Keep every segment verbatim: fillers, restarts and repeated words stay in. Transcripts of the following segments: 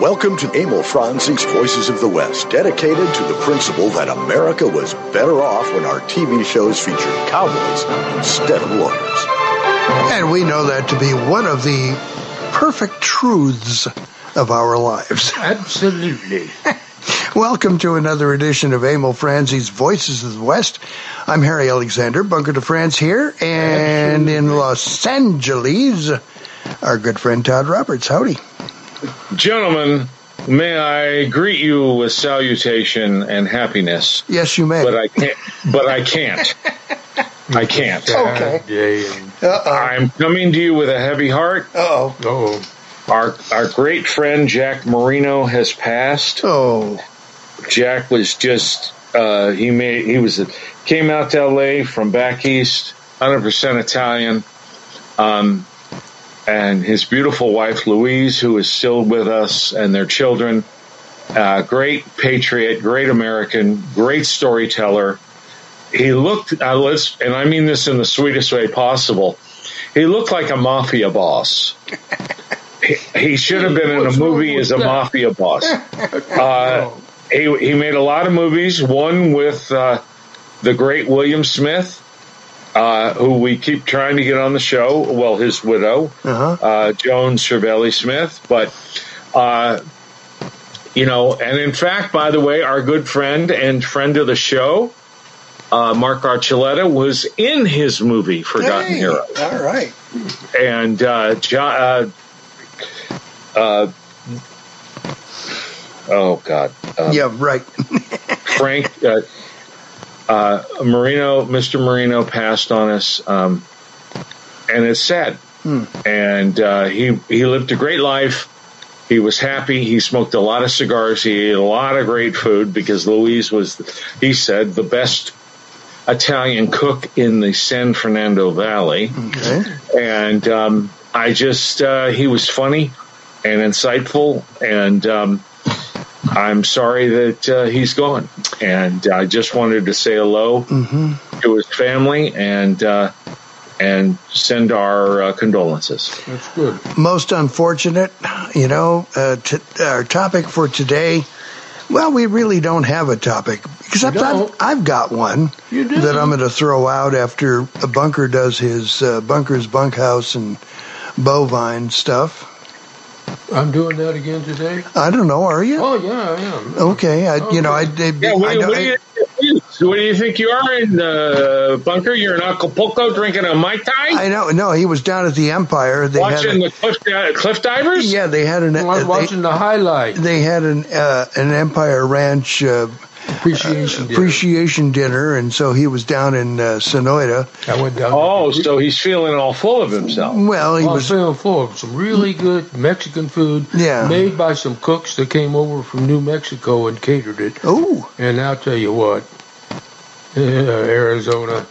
Welcome to Emil Franzi's Voices of the West, dedicated to the principle that America was better off when our T V shows featured cowboys instead of lawyers. And we know that to be one of the perfect truths of our lives. Absolutely. Welcome to another edition of Emil Franzi's Voices of the West. I'm Harry Alexander, Bunker de France here, and Absolutely. In Los Angeles, our good friend Todd Roberts. Howdy. Gentlemen, may I greet you with salutation and happiness? Yes, you may. But I can't. But I can't. I can't. Okay. Uh-oh. I'm coming to you with a heavy heart. Uh-oh. Oh. Our our great friend Jack Marino has passed. Oh. Jack was just uh, he made he was came out to L A from back east, one hundred percent Italian. Um. And his beautiful wife, Louise, who is still with us, and their children. Uh, great patriot, great American, great storyteller. He looked, uh, let's, and I mean this in the sweetest way possible, he looked like a mafia boss. he, he should have been in a movie as a mafia boss. Uh, he, he made a lot of movies, one with uh, the great William Smith. Uh, who we keep trying to get on the show, well, his widow, uh-huh. uh, Joan Cervelli Smith. But, uh, you know, and in fact, by the way, our good friend and friend of the show, uh, Mark Archuleta, was in his movie, Forgotten hey, Heroes. All right. And, uh, John, uh, uh, oh, God. Um, yeah, right. Frank... Uh, Uh, Marino, Mister Marino passed on us, um, and it's sad. Hmm. And uh, he he lived a great life. He was happy. He smoked a lot of cigars. He ate a lot of great food because Louise was, he said, the best Italian cook in the San Fernando Valley. Okay. And um, I just, uh, he was funny and insightful, and um, I'm sorry that uh, he's gone, and I just wanted to say hello mm-hmm. to his family and uh, and send our uh, condolences. That's good. Most unfortunate, you know. Uh, t- our topic for today. Well, we really don't have a topic except I've, I've got one that I'm going to throw out after a Bunker does his uh, Bunker's Bunkhouse and bovine stuff. I'm doing that again today? I don't know. Are you? Oh, yeah, I am. Okay. I, okay. You know, I... I, yeah, what, I, what, do you, what do you think you are in the Bunker? You're in Acapulco drinking a Mai Tai? I know. No, he was down at the Empire. They watching had a, the cliff, uh, cliff divers? Yeah, they had an... I was uh, watching they, the highlight. They had an uh, an Empire Ranch... Uh, Appreciation uh, dinner. Appreciation dinner, and so he was down in uh, Sonoita. I went down. Oh, so he's feeling all full of himself. Well, he well, was feeling full of some really good Mexican food, yeah. made by some cooks that came over from New Mexico and catered it. Oh, and I'll tell you what, uh, Arizona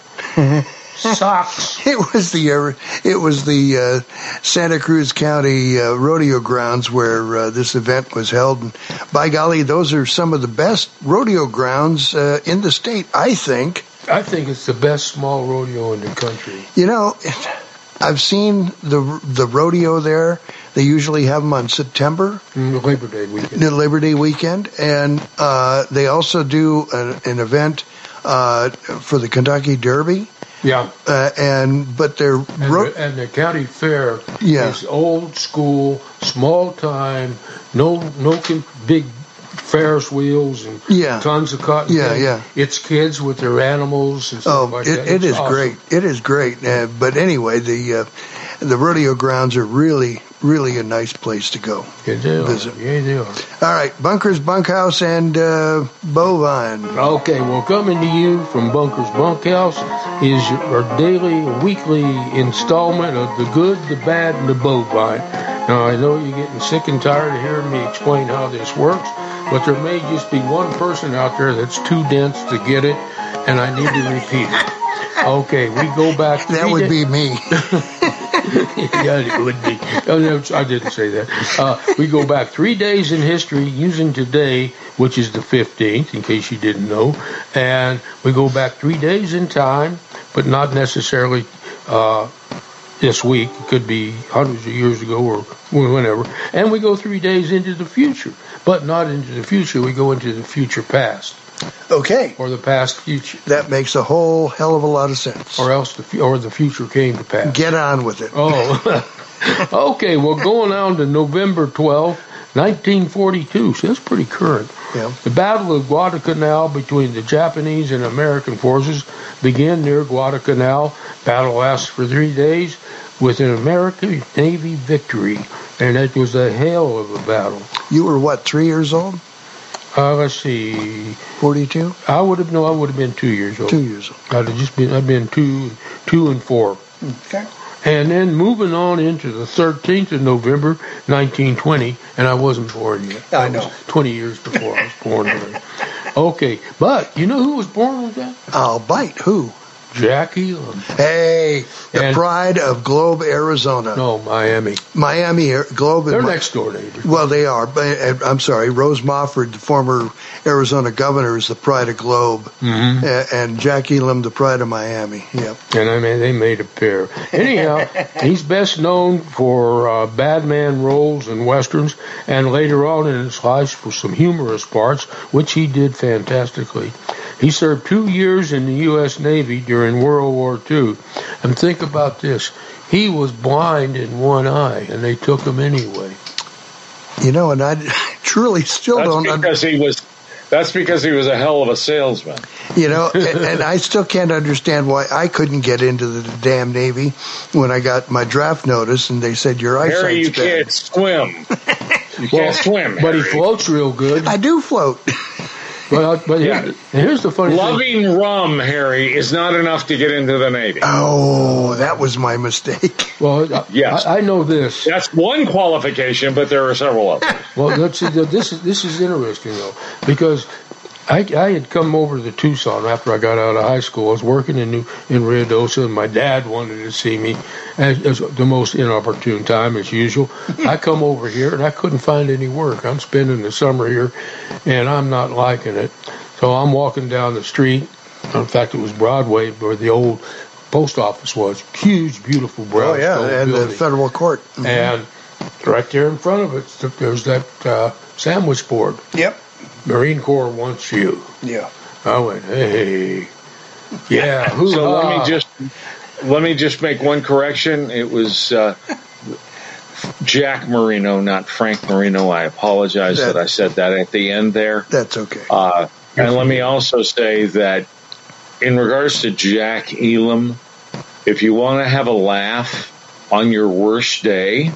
sucks. It was the it was the uh, Santa Cruz County uh, rodeo grounds where uh, this event was held. And by golly, those are some of the best rodeo grounds uh, in the state, I think. I think it's the best small rodeo in the country. You know, I've seen the the rodeo there. They usually have them on September. Mm, Labor Day weekend. The Labor Day weekend. And uh, they also do an, an event uh, for the Kentucky Derby. Yeah, uh, and but they're and, ro- the, and the county fair yeah. is old school, small time, no no big Ferris wheels and yeah. tons of cotton. Yeah, candy. yeah. It's kids with their animals and stuff oh, like it, that. It it's is awesome. great. It is great. Uh, but anyway, the uh, the rodeo grounds are really really a nice place to go. Yeah, they are. Visit. Yeah, they are. All right, Bunker's Bunkhouse and uh, bovine. Okay, well, coming to you from Bunker's Bunkhouse is our daily, weekly installment of the good, the bad, and the bovine. Now, I know you're getting sick and tired of hearing me explain how this works, but there may just be one person out there that's too dense to get it, and I need to repeat it. Okay, we go back. That would be me. Yeah, it would be. I didn't say that. Uh, we go back three days in history using today, which is the fifteenth, in case you didn't know. And we go back three days in time, but not necessarily uh, this week. It could be hundreds of years ago or whenever. And we go three days into the future, but not into the future. We go into the future past. Okay. Or the past future. That makes a whole hell of a lot of sense. Or else the or the future came to pass. Get on with it. Oh. Okay, well, going on to November twelfth, nineteen forty-two. So that's pretty current. Yeah. The Battle of Guadalcanal between the Japanese and American forces began near Guadalcanal. Battle lasted for three days with an American Navy victory, and it was a hell of a battle. You were, what, three years old? Uh, let's see. forty-two? I would have, no, I would have been two years old. Two years old. I'd have just been, I'd been two, two and four. Okay. And then moving on into the thirteenth of November, nineteen twenty, and I wasn't born yet. I know. Was twenty years before I was born. Okay, but you know who was born with that? I'll bite. Who? Jack Elam. Hey, the And- pride of Globe, Arizona. No, Miami. Miami, Ar- Globe. They're and Mi- next door neighbors. Well, they are. But uh, I'm sorry, Rose Mofford, the former Arizona governor, is the pride of Globe, Mm-hmm. uh, and Jack Elam, the pride of Miami. Yep. And I mean, they made a pair. Anyhow, he's best known for uh, bad man roles in westerns, and later on in his life for some humorous parts, which he did fantastically. He served two years in the U S Navy during World War Two. And think about this. He was blind in one eye, and they took him anyway. You know, and I truly still That's don't. un- because he was. That's because he was a hell of a salesman. You know, and, and I still can't understand why I couldn't get into the damn Navy when I got my draft notice, and they said your eyesight's Harry, you bad. can't swim. You can't swim. But he Harry. floats real good. I do float. But, but Yeah. here, here's the funny thing. Loving rum, Harry, is not enough to get into the Navy. Oh, that was my mistake. Well, I- Yes. I, I know this. That's one qualification, but there are several others. Well, let's see, this is this is interesting though, because I, I had come over to Tucson after I got out of high school. I was working in New, in Ruidoso, and my dad wanted to see me at, at the most inopportune time as usual. I come over here and I couldn't find any work. I'm spending the summer here, and I'm not liking it. So I'm walking down the street. In fact, it was Broadway where the old post office was. Huge, beautiful brown Oh, yeah, stone and the building. federal court. Mhm. And right there in front of it, there's that uh, sandwich board. Yep. Marine Corps wants you. Yeah. I went, hey, yeah. Hoo-ha. So let me just let me just make one correction. It was uh, Jack Marino, not Frank Marino. I apologize that, That- I said that at the end there. That's okay. Uh, and let me also say that in regards to Jack Elam, if you want to have a laugh on your worst day,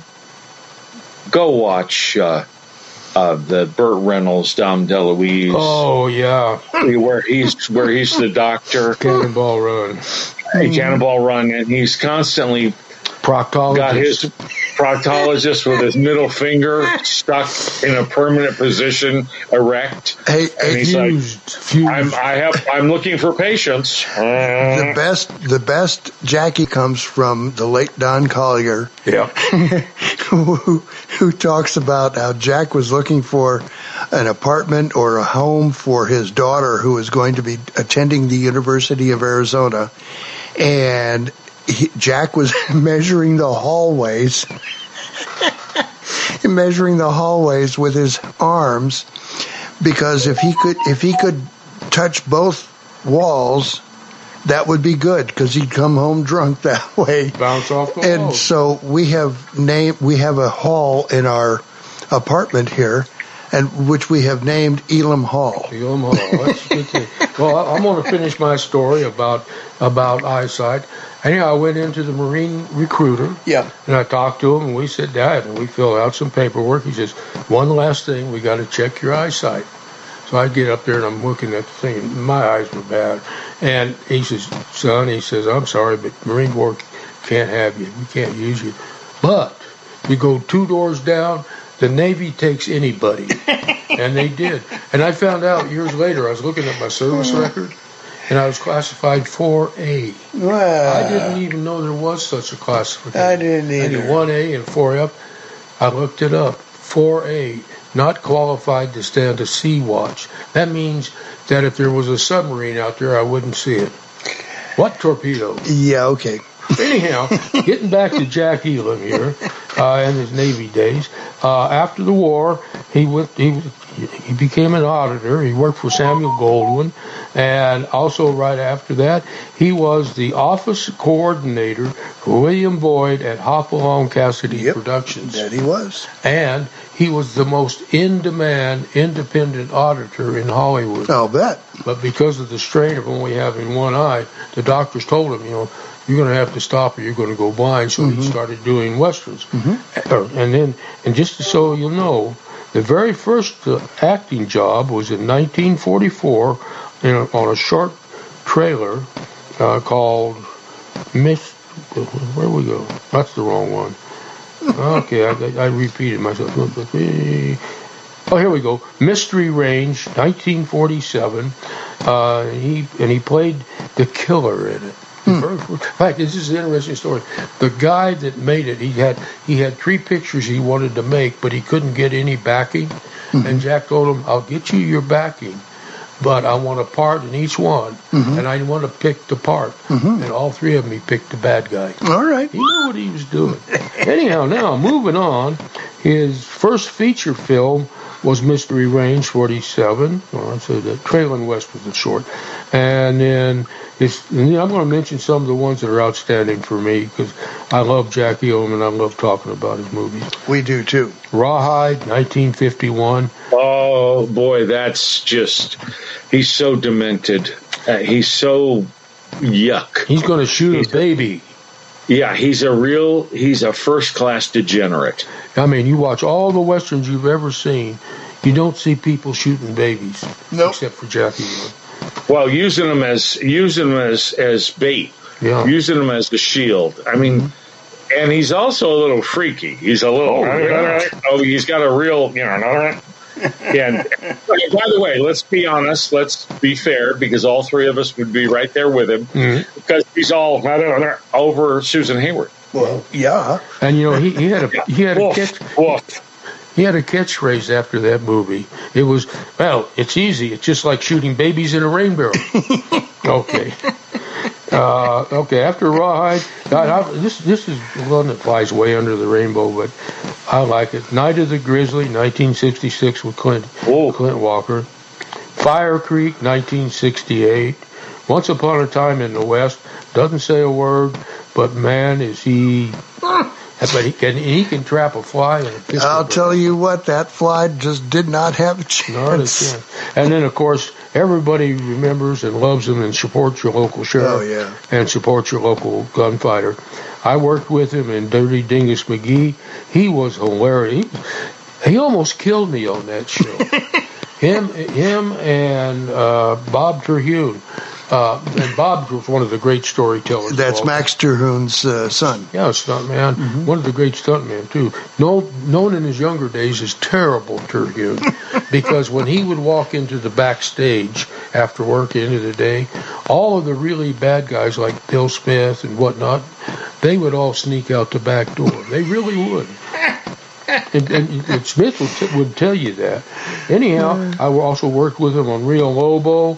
go watch uh, uh, the Burt Reynolds, Dom DeLuise, Oh, yeah. where he's where he's the doctor, Cannonball Run. Cannonball Run, and he's constantly Proctologist. got his proctologist with his middle finger stuck in a permanent position, erect. Hey, And hey, he's like, fused. Fused. I'm, I have, I'm looking for patients. the best, the best Jackie comes from the late Don Collier, yeah. who, who talks about how Jack was looking for an apartment or a home for his daughter who was going to be attending the University of Arizona, and he, Jack was measuring the hallways, measuring the hallways with his arms, because if he could, if he could touch both walls, that would be good, because he'd come home drunk that way. Bounce off the And walls. so we have named, we have a hall in our apartment here, and which we have named Elam Hall. Elam Hall. That's a good thing. Well, I- I'm going to finish my story about about eyesight. Anyhow, I went into the Marine recruiter. Yeah. And I talked to him, and we sat down, and we filled out some paperwork. He says, one last thing, we got to check your eyesight. So I get up there, and I'm looking at the thing, and my eyes were bad. And he says, son, he says, I'm sorry, but Marine Corps can't have you. We can't use you. But you go two doors down, the Navy takes anybody. And they did. And I found out years later, I was looking at my service record, and I was classified four A. Well, I didn't even know there was such a classification. I didn't I either. did one A and four F. I looked it up. four A, not qualified to stand a sea watch. That means that if there was a submarine out there, I wouldn't see it. What torpedo? Yeah, okay. Anyhow, getting back to Jack Elam here uh, and his Navy days. Uh, after the war, he went. He he became an auditor. He worked for Samuel Goldwyn, and also right after that, he was the office coordinator for William Boyd at Hopalong Cassidy yep, Productions. That he was, and he was the most in-demand independent auditor in Hollywood. I'll bet. But because of the strain of only having one eye, the doctors told him, you know, you're going to have to stop or you're going to go blind. So mm-hmm. he started doing westerns. Mm-hmm. And then, and just so you'll know, the very first uh, acting job was in nineteen forty-four in a, on a short trailer uh, called Miss. Where we go? That's the wrong one. Okay, I, I repeated myself. Oh, here we go. Mystery Range, nineteen forty-seven. Uh, he and he played the killer in it. Hmm. In fact, this is an interesting story. The guy that made it, he had he had three pictures he wanted to make, but he couldn't get any backing. Mm-hmm. And Jack told him, "I'll get you your backing, but I want a part in each one, mm-hmm. and I want to pick the part." Mm-hmm. And all three of them, he picked the bad guy. All right. He knew what he was doing. Anyhow, now, moving on, his first feature film was Mystery Range forty-seven. Well, I said that Trailin' West was the short. And then it's, and I'm going to mention some of the ones that are outstanding for me because I love Jack Elam and I love talking about his movies. We do, too. Rawhide, nineteen fifty-one. Oh, boy, that's just, he's so demented. Uh, he's so yuck. He's going to shoot he's a baby. A, yeah, he's a real, he's a first-class degenerate. I mean, you watch all the westerns you've ever seen, you don't see people shooting babies. Nope. Except for Jack Elam. Well, using them as using them as, as bait, yeah. using them as the shield. I mean, mm-hmm. and he's also a little freaky. He's a little. Oh, yeah. oh he's got a real, you know. And by the way, let's be honest. Let's be fair, because all three of us would be right there with him, mm-hmm. because he's all over Susan Hayward. Well, yeah. And you know, he, he had a he had a woof, catch. Woof. He had a catchphrase after that movie. It was, well, it's easy. It's just like shooting babies in a rain barrel. Okay. Uh, okay, after Rawhide, I, I, this this is one that flies way under the rainbow, but I like it. Night of the Grizzly, nineteen sixty-six with Clint, oh. Clint Walker. Fire Creek, nineteen sixty-eight. Once Upon a Time in the West, doesn't say a word, but man, is he... But he can he can trap a fly in a pistol. I'll tell you what, that fly just did not have a chance. Not a chance. And then, of course, everybody remembers and loves him and supports your local sheriff. Oh, yeah. And supports your local gunfighter. I worked with him in Dirty Dingus McGee. He was hilarious. He, he almost killed me on that show. him, him, and uh, Bob Terhune. Uh, and Bob was one of the great storytellers. That's Max Terhune's uh, son. Yeah, stuntman. Mm-hmm. One of the great stuntmen, too. No, known in his younger days as Terrible Terhune. Because when he would walk into the backstage after work, the end of the day, all of the really bad guys like Bill Smith and whatnot, they would all sneak out the back door. They really would. And, and, and Smith would, t- would tell you that. Anyhow, I also worked with him on Rio Lobo.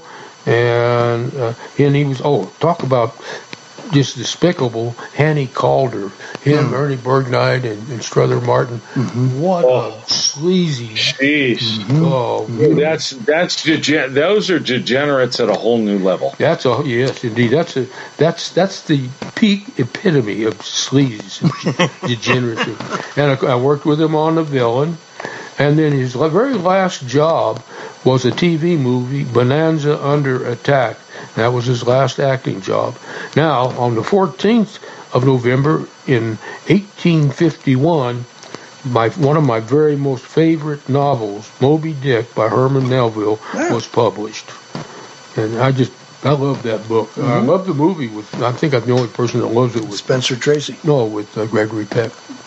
And uh, and he was, oh, talk about just despicable, Hanny Calder, him, mm. Ernie Bergknight, and, and Strother Martin. Mm-hmm. What oh. a sleazy. Jeez. Mm-hmm. Oh, mm-hmm. That's, that's, degen- those are degenerates at a whole new level. That's a, yes, indeed. That's a, that's, that's the peak epitome of sleaze and degeneracy. And I, I worked with him on The Villain. And then his very last job was a T V movie, Bonanza Under Attack. That was his last acting job. Now, on the fourteenth of November in eighteen fifty-one, my one of my very most favorite novels, Moby Dick by Herman Melville, was published. And I just, I love that book. Mm-hmm. I love the movie. With, I think I'm the only person that loves it. With Spencer Tracy. No, with uh, Gregory Peck.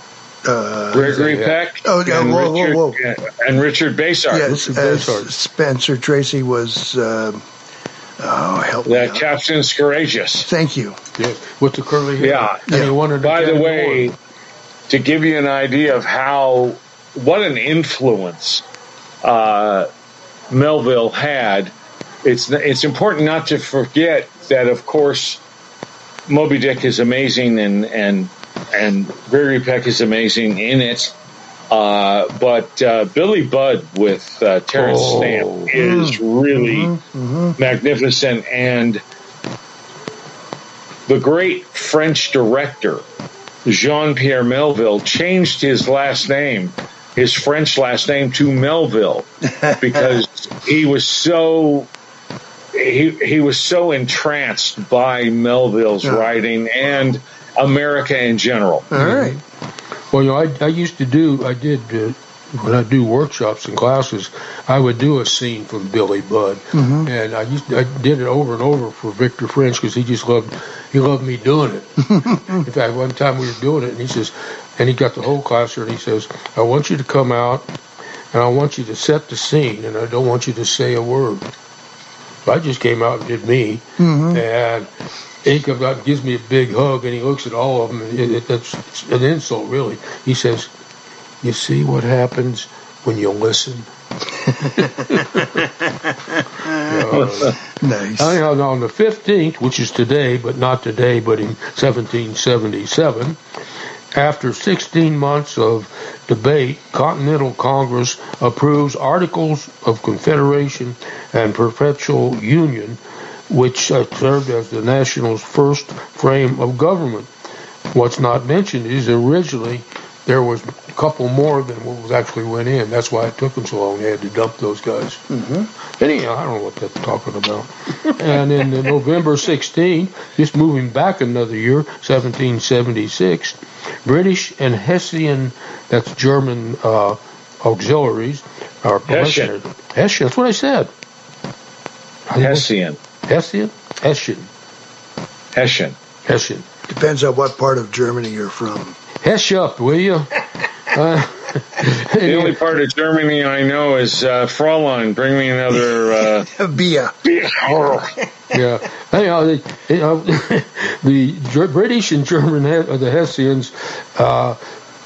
Uh, Gregory Peck oh, yeah, and, whoa, Richard, whoa, whoa. and Richard Basehart. Yes, uh, Spencer Tracy was, uh, oh, help that me out. Captain Courageous. Thank you. Yeah, with the curly hair. Yeah. And yeah. he wanted to By the way, more. To give you an idea of how, what an influence uh, Melville had, it's it's important not to forget that, of course, Moby Dick is amazing, and and and Gregory Peck is amazing in it. Uh, but uh, Billy Budd with uh, Terrence oh. Stamp is really mm-hmm. Mm-hmm. magnificent, and the great French director Jean-Pierre Melville changed his last name, his French last name, to Melville because he was so he he was so entranced by Melville's yeah. writing and America in general. All right. Well, you know, I, I used to do, I did, uh, when I do workshops and classes, I would do a scene from Billy Budd. Mm-hmm. And I used to, I did it over and over for Victor French because he just loved, he loved me doing it. In fact, one time we were doing it, and he says, and he got the whole class here, and he says, I want you to come out, and I want you to set the scene, and I don't want you to say a word. So I just came out and did me, mm-hmm. and he comes out and gives me a big hug, and he looks at all of them, and it, it, it's, it's an insult, really. He says, you see what happens when you listen? uh, nice. Anyhow, on the fifteenth, which is today, but not today, but in seventeen seventy-seven, after sixteen months of debate, Continental Congress approves Articles of Confederation and Perpetual Union, which uh, served as the national's first frame of government. What's not mentioned is originally there was a couple more than what was actually went in. That's why it took them so long. They had to dump those guys. Mm-hmm. Anyhow, I don't know what that's talking about. And in the November sixteenth, just moving back another year, seventeen seventy-six, British and Hessian, that's German uh, auxiliaries, are Hessian. Hessian, that's what I said. Hessian. Hessian? Hessian. Hessian. Hessian. Depends on what part of Germany you're from. Hess up, will you? Uh, the only part of Germany I know is uh, Fraulein. Bring me another uh, beer. Beer. Yeah. Anyhow, the, you know, the British and German, the Hessians. Uh,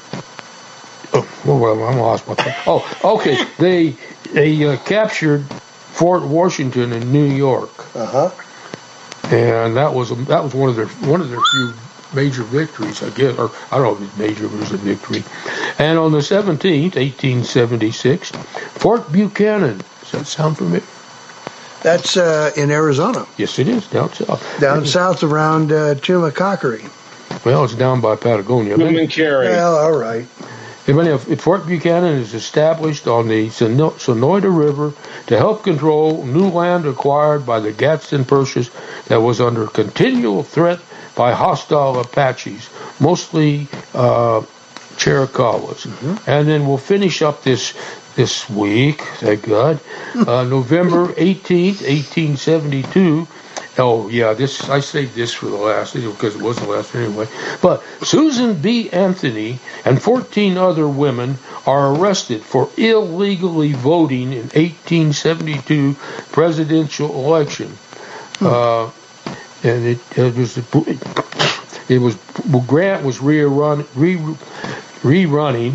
oh, well, I'm lost my thought. Oh, okay. They they uh, captured Fort Washington in New York. Uh huh. And that was that was one of their one of their few major victories, I guess, or I don't know if it's major, but it was a victory. And on the seventeenth, eighteen seventy-six, Fort Buchanan. Does that sound familiar? That's uh, in Arizona. Yes, it is, down south. Down south around uh, Tumacacari. Well, it's down by Patagonia. Tumacarry. Well, all right. If Fort Buchanan is established on the Sonoyta River to help control new land acquired by the Gadsden Purchase that was under continual threat by hostile Apaches, mostly uh, Chiricahuas. Mm-hmm. And then we'll finish up this this week, thank God, uh, November eighteenth, eighteen seventy-two. Oh, yeah, this I saved this for the last, because it was the last anyway. But Susan B. Anthony and fourteen other women are arrested for illegally voting in eighteen seventy-two presidential election. Hmm. Uh, and it, it was it was Grant was rerun re rerunning.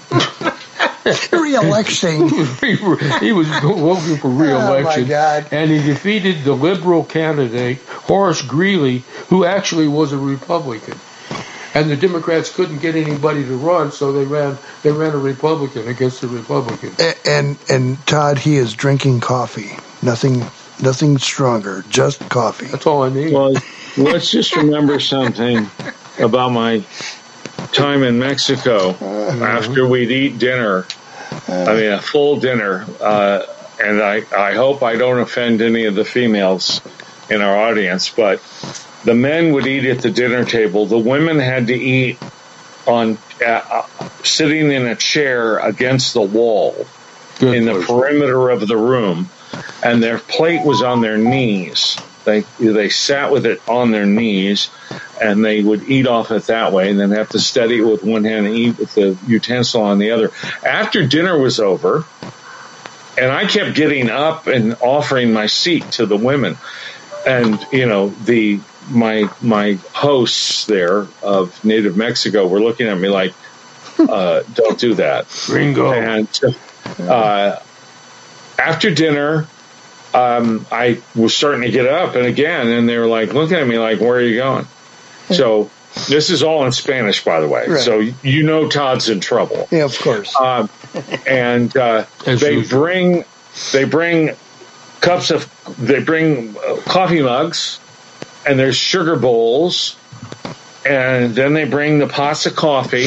Re-electing. He was voting for re-election. Oh, my God. And he defeated the liberal candidate, Horace Greeley, who actually was a Republican. And the Democrats couldn't get anybody to run, so they ran they ran a Republican against the Republican. And, and, and Todd, he is drinking coffee. Nothing nothing stronger, just coffee. That's all I need. Well, let's just remember something about my time in Mexico. Uh, after we'd eat dinner, uh, I mean a full dinner, uh, and I, I hope I don't offend any of the females in our audience, but the men would eat at the dinner table. The women had to eat on uh, sitting in a chair against the wall. Good in the person. Perimeter of the room, and their plate was on their knees. They they sat with it on their knees, and they would eat off it that way, and then have to steady it with one hand and eat with the utensil on the other. After dinner was over, and I kept getting up and offering my seat to the women, and you know the my my hosts there of Native Mexico were looking at me like, uh, "Don't do that, Gringo." And uh, after dinner. Um, I was starting to get up, and again, and they were like looking at me like, "Where are you going?" So this is all in Spanish, by the way. Right. So you know Todd's in trouble. Yeah, of course. Um, and uh, they usual. bring they bring cups of they bring coffee mugs, and there's sugar bowls, and then they bring the pots of coffee.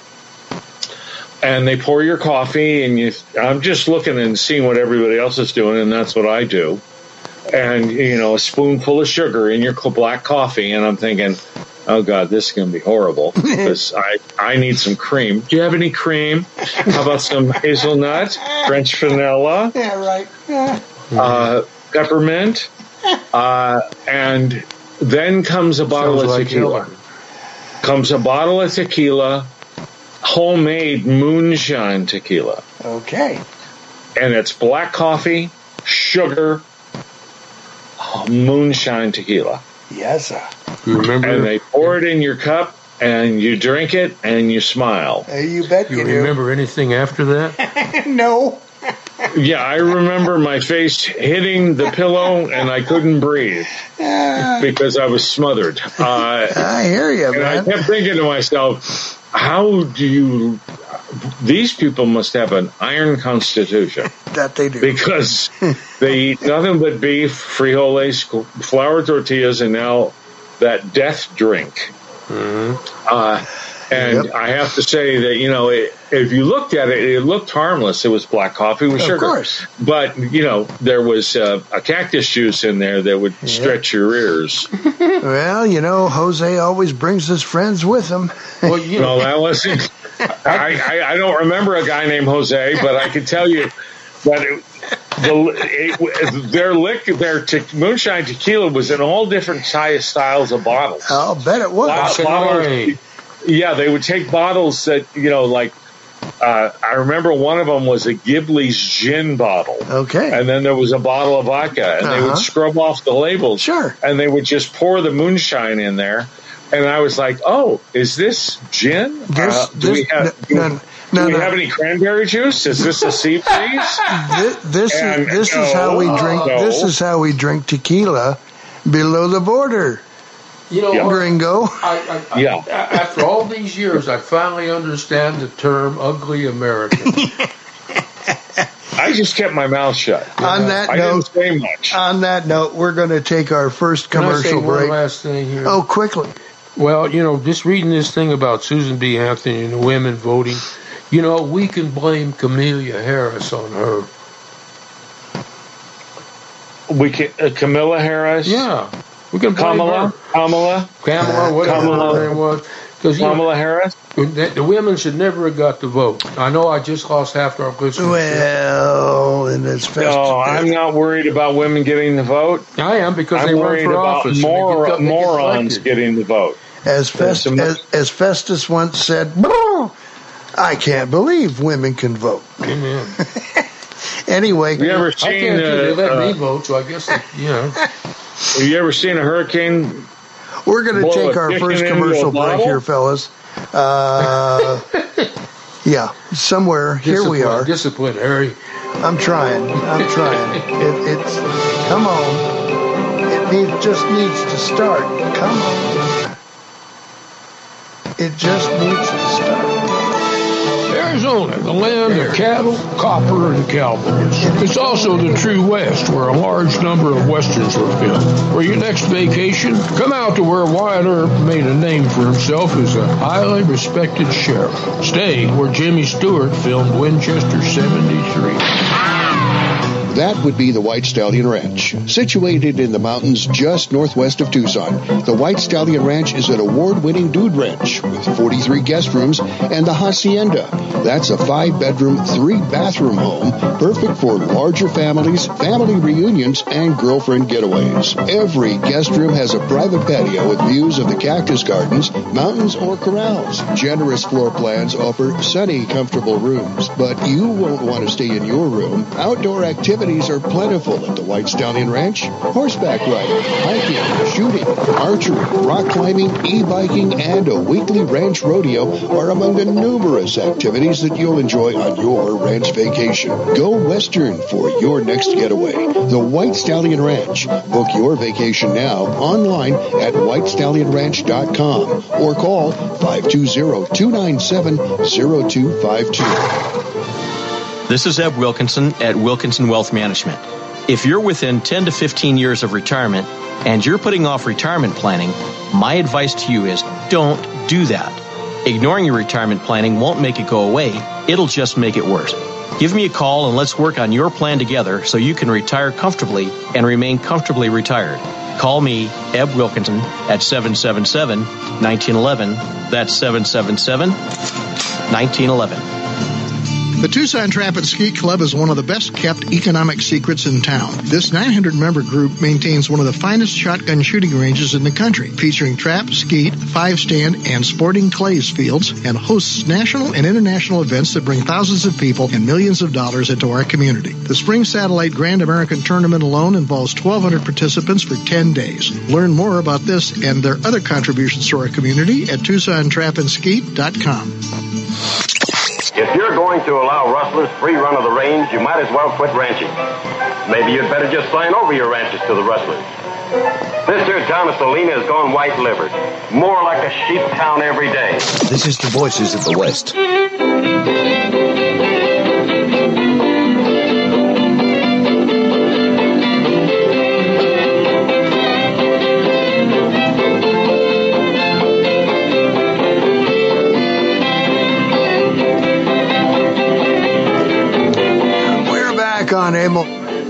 And they pour your coffee, and you. I'm just looking and seeing what everybody else is doing, and that's what I do. And, you know, a spoonful of sugar in your black coffee, and I'm thinking, oh, God, this is going to be horrible, because I, I need some cream. Do you have any cream? How about some hazelnut, French vanilla? Yeah, right. Uh, peppermint. Uh, and then comes a bottle Sounds of like tequila. Yellow. Comes a bottle of tequila. Homemade moonshine tequila. Okay. And it's black coffee, sugar, moonshine tequila. Yes, sir. You remember? And they pour it in your cup, and you drink it, and you smile. Uh, you bet you, you do. remember anything after that? No. Yeah, I remember my face hitting the pillow, and I couldn't breathe because I was smothered. Uh, I hear you, and man. I kept thinking to myself, how do you... These people must have an iron constitution. That they do. Because they eat nothing but beef, frijoles, flour tortillas, and now that death drink. Mm-hmm. Uh, and yep. I have to say that, you know, it, if you looked at it, it looked harmless. It was black coffee with sugar. Of course. But, you know, there was uh, a cactus juice in there that would yep. stretch your ears. Well, you know, Jose always brings his friends with him. Well, you know, that wasn't... I, I, I don't remember a guy named Jose, but I can tell you that it, the, it, their lick, their te- moonshine tequila was in all different size styles of bottles. I'll bet it was. Bottles, bottles, yeah, they would take bottles that, you know, like, uh, I remember one of them was a Ghibli's gin bottle. Okay. And then there was a bottle of vodka, and uh-huh. they would scrub off the labels. Sure. And they would just pour the moonshine in there. And I was like, "Oh, is this gin? This, uh, do this, we have, do, no, do no, we no. have any cranberry juice? Is this a sea breeze?" This, this and, is this no, is how we drink. No. This is how we drink tequila below the border. You know, Gringo. I, I, yeah. I, after all these years, I finally understand the term "ugly American." I just kept my mouth shut. On that I note, didn't say much. On that note, we're going to take our first Can commercial I say break. One last thing here. Oh, quickly. Well, you know, just reading this thing about Susan B. Anthony and the women voting, you know, we can blame Kamala Harris on her. We can uh, Kamala Harris. Yeah, we can blame Kamala, her. Kamala, Kamala, whatever Kamala, her name was. Kamala know, Harris. The, the women should never have got the vote. I know I just lost half our listeners. Well, and it's festive. No, I'm not worried about women getting the vote. I am because I'm they run worried for about office. Mor- get, morons getting the vote. As, Fest- some- as, as Festus once said, I can't believe women can vote. Amen. Anyway, have you ever I seen? can't do Uh, they let uh, me vote, so I guess they, you know. Have you ever seen a hurricane? We're going to Boil take a our chicken first into commercial a break bottle? here, fellas. Uh, yeah, somewhere here Discipline, we are. Discipline, Harry. I'm trying. I'm trying. It, it's come on. It need, just needs to start. Come on. It just needs to start. Arizona, the land of cattle, copper, and cowboys. It's also the true West, where a large number of Westerns were filmed. For your next vacation, come out to where Wyatt Earp made a name for himself as a highly respected sheriff. Stay where Jimmy Stewart filmed Winchester seventy-three. That would be the White Stallion Ranch. Situated in the mountains just northwest of Tucson, the White Stallion Ranch is an award-winning dude ranch with forty-three guest rooms and the Hacienda. That's a five-bedroom, three-bathroom home, perfect for larger families, family reunions, and girlfriend getaways. Every guest room has a private patio with views of the cactus gardens, mountains, or corrals. Generous floor plans offer sunny, comfortable rooms, but you won't want to stay in your room. Outdoor activities activities are plentiful at the White Stallion Ranch. Horseback riding, hiking, shooting, archery, rock climbing, e-biking, and a weekly ranch rodeo are among the numerous activities that you'll enjoy on your ranch vacation. Go Western for your next getaway. The White Stallion Ranch. Book your vacation now online at white stallion ranch dot com or call five two zero, two nine seven, zero two five two. This is Eb Wilkinson at Wilkinson Wealth Management. If you're within ten to fifteen years of retirement and you're putting off retirement planning, my advice to you is don't do that. Ignoring your retirement planning won't make it go away. It'll just make it worse. Give me a call and let's work on your plan together so you can retire comfortably and remain comfortably retired. Call me, Eb Wilkinson, at seven seven seven, one nine one one. That's seven seven seven, one nine one one. The Tucson Trap and Skeet Club is one of the best-kept economic secrets in town. This nine hundred member group maintains one of the finest shotgun shooting ranges in the country, featuring trap, skeet, five-stand, and sporting clays fields, and hosts national and international events that bring thousands of people and millions of dollars into our community. The Spring Satellite Grand American Tournament alone involves twelve hundred participants for ten days. Learn more about this and their other contributions to our community at tucson trap and skeet dot com. If you're going to allow rustlers free run of the range, you might as well quit ranching. Maybe you'd better just sign over your ranches to the rustlers. This here town of Salina has gone white-livered. More like a sheep town every day. This is the Voices of the West. On Emil.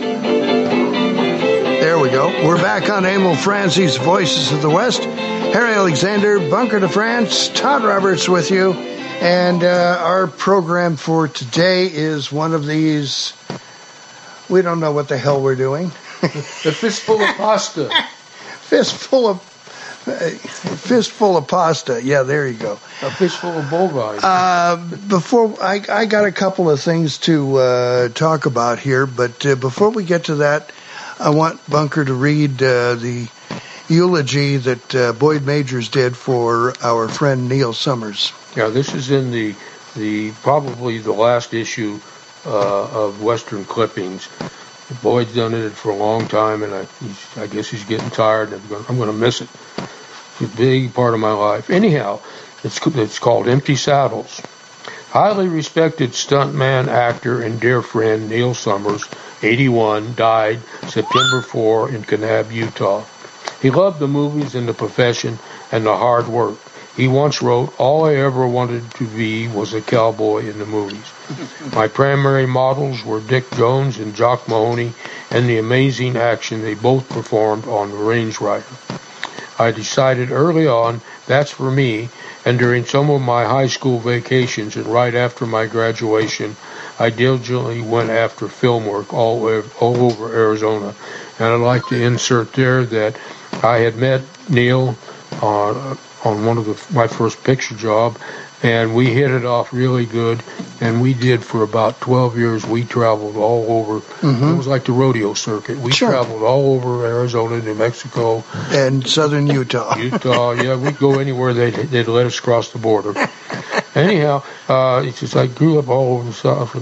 There we go. We're back on Emil Franzi's Voices of the West. Harry Alexander, Bunker de France, Todd Roberts with you. And uh, our program for today is one of these. We don't know what the hell we're doing. A fistful of pasta. Fistful of. Uh, fistful of pasta. Yeah, there you go. A fistful of bovine. Uh, before I, I got a couple of things to uh, talk about here, but uh, before we get to that, I want Bunker to read uh, the eulogy that uh, Boyd Majors did for our friend Neil Summers. Yeah, this is in the the probably the last issue uh, of Western Clippings. Boyd's done it for a long time, and I, he's, I guess he's getting tired. And I'm going to miss it. It's a big part of my life. Anyhow, it's, it's called Empty Saddles. Highly respected stuntman, actor, and dear friend Neil Summers, eighty-one, died September fourth in Kanab, Utah. He loved the movies and the profession and the hard work. He once wrote, "All I ever wanted to be was a cowboy in the movies." My primary models were Dick Jones and Jock Mahoney, and the amazing action they both performed on The Range Rider. I decided early on that's for me, and during some of my high school vacations and right after my graduation, I diligently went after film work all over, all over Arizona. And I'd like to insert there that I had met Neil on on one of the, my first picture job, and we hit it off really good, and we did for about twelve years. We traveled all over. Mm-hmm. It was like the rodeo circuit. We sure. traveled all over Arizona, New Mexico. And southern Utah. Utah, yeah. We'd go anywhere they'd, they'd let us cross the border. Anyhow, uh, it's just I grew up all over the South.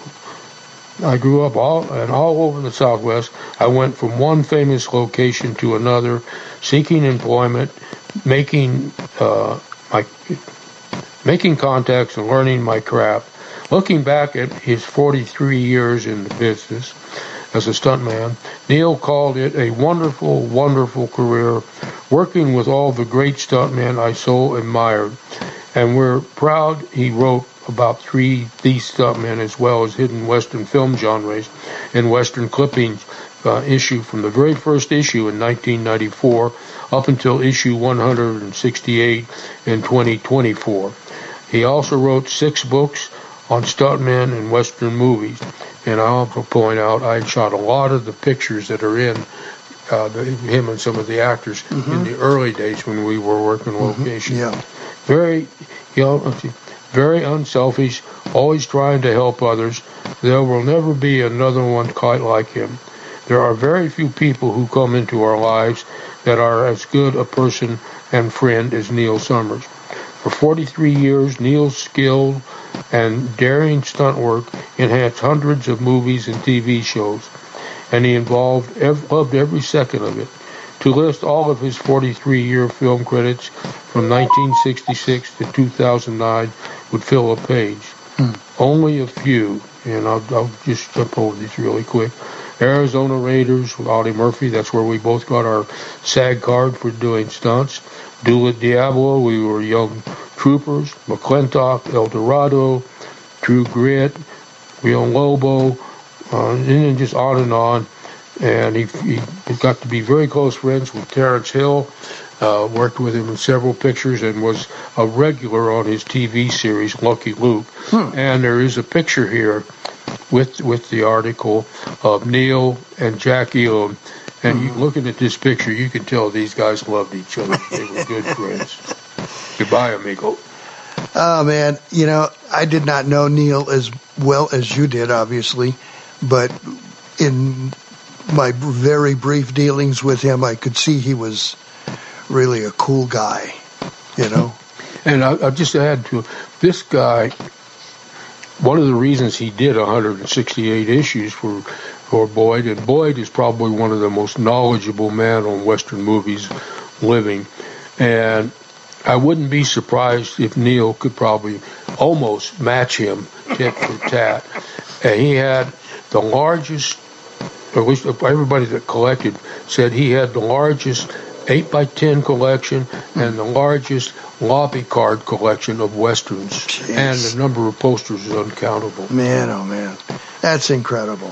I grew up all and all over the Southwest. I went from one famous location to another, seeking employment, making uh, my making contacts and learning my craft. Looking back at his forty-three years in the business as a stuntman, Neil called it a wonderful, wonderful career, working with all the great stuntmen I so admired. And we're proud he wrote about three these stuntmen as well as hidden Western film genres in Western Clippings uh, issue from the very first issue in nineteen ninety-four up until issue one hundred sixty-eight in twenty twenty-four. He also wrote six books on stuntmen and Western movies. And I'll point out I shot a lot of the pictures that are in uh, the, him and some of the actors mm-hmm. in the early days when we were working location. Mm-hmm. Yeah. Very, you know, very unselfish, always trying to help others. There will never be another one quite like him. There are very few people who come into our lives that are as good a person and friend as Neil Summers. For forty-three years, Neil's skill and daring stunt work enhanced hundreds of movies and T V shows, and he involved ev- loved every second of it. To list all of his forty-three-year film credits from nineteen sixty-six to two thousand nine would fill a page. Hmm. Only a few, and I'll, I'll just jump over these really quick. Arizona Raiders with Audie Murphy. That's where we both got our SAG card for doing stunts. Duel at Diablo, we were young troopers. McClintock, El Dorado, True Grit, Rio Lobo, uh, and then just on and on. And he, he got to be very close friends with Terrence Hill, uh, worked with him in several pictures, and was a regular on his T V series, Lucky Luke. Hmm. And there is a picture here with with the article of Neil and Jack Elam. And you, looking at this picture, you can tell these guys loved each other. They were good friends. Goodbye, amigo. Oh, man. You know, I did not know Neil as well as you did, obviously. But in my very brief dealings with him, I could see he was really a cool guy, you know. And I, I'll just add to this guy, one of the reasons he did one hundred sixty-eight issues for for Boyd, and Boyd is probably one of the most knowledgeable men on Western movies living, and I wouldn't be surprised if Neil could probably almost match him tit for tat. And he had the largest, or at least everybody that collected said he had the largest eight by ten collection and the largest lobby card collection of Westerns. Jeez. And the number of posters is uncountable. Man, oh man, that's incredible.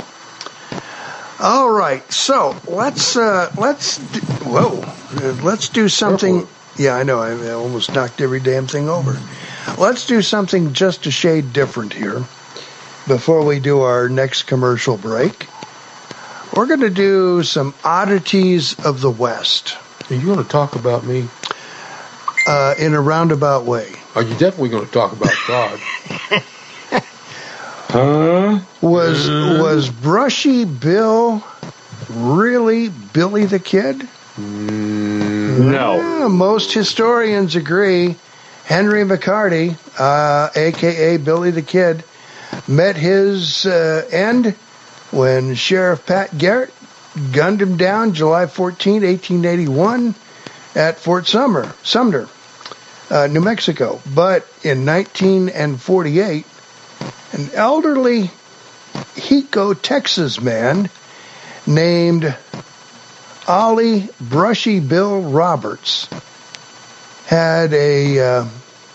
All right, so let's uh, let's do, whoa, let's do something. Yeah, I know. I almost knocked every damn thing over. Let's do something just a shade different here before we do our next commercial break. We're going to do some oddities of the West. Are you going to talk about me? Uh, in a roundabout way. Are you definitely going to talk about Todd? Huh? Was was Brushy Bill really Billy the Kid? Mm, no. Yeah, most historians agree. Henry McCarty, uh, a k a. Billy the Kid, met his uh, end when Sheriff Pat Garrett gunned him down July fourteenth, eighteen eighty-one at Fort Sumner, Sumner, uh, New Mexico. But in nineteen forty-eight, an elderly Hiko, Texas man named Ollie Brushy Bill Roberts had a uh,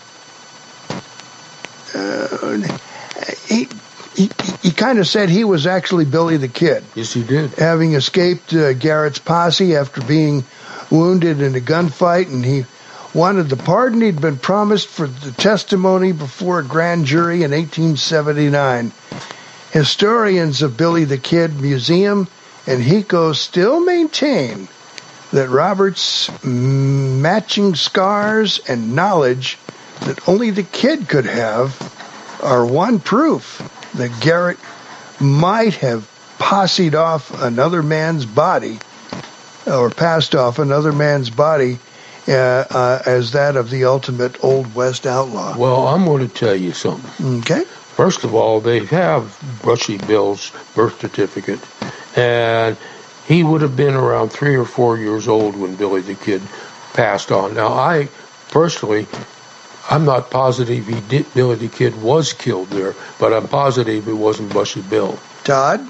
uh, he he, he kind of said he was actually Billy the Kid. Yes, he did. Having escaped uh, Garrett's posse after being wounded in a gunfight, and he wanted the pardon he'd been promised for the testimony before a grand jury in eighteen seventy-nine. Historians of Billy the Kid Museum and Hiko still maintain that Roberts' matching scars and knowledge that only the Kid could have are one proof that Garrett might have posseed off another man's body, or passed off another man's body, uh, uh, as that of the ultimate Old West outlaw. Well, I'm going to tell you something. Okay. First of all, they have Brushy Bill's birth certificate, and he would have been around three or four years old when Billy the Kid passed on. Now, I personally, I'm not positive he did. Billy the Kid was killed there, but I'm positive it wasn't Brushy Bill. Todd?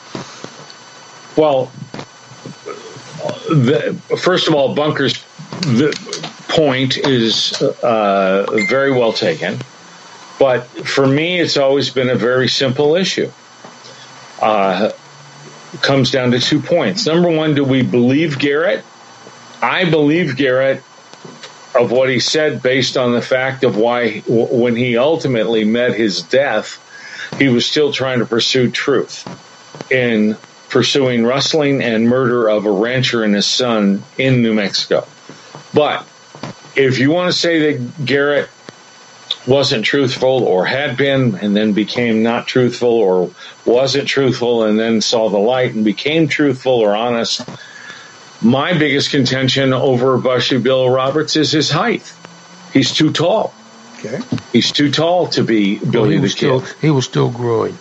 Well, the, first of all, Bunker's the point is uh, very well taken. But for me, it's always been a very simple issue. Uh, it comes down to two points. Number one, do we believe Garrett? I believe Garrett of what he said based on the fact of why, w- when he ultimately met his death, he was still trying to pursue truth in pursuing rustling and murder of a rancher and his son in New Mexico. But if you want to say that Garrett wasn't truthful or had been and then became not truthful or wasn't truthful and then saw the light and became truthful or honest. My biggest contention over Bushy Bill Roberts is his height. He's too tall. Okay. He's too tall to be Billy well, the still, Kid. He was still growing.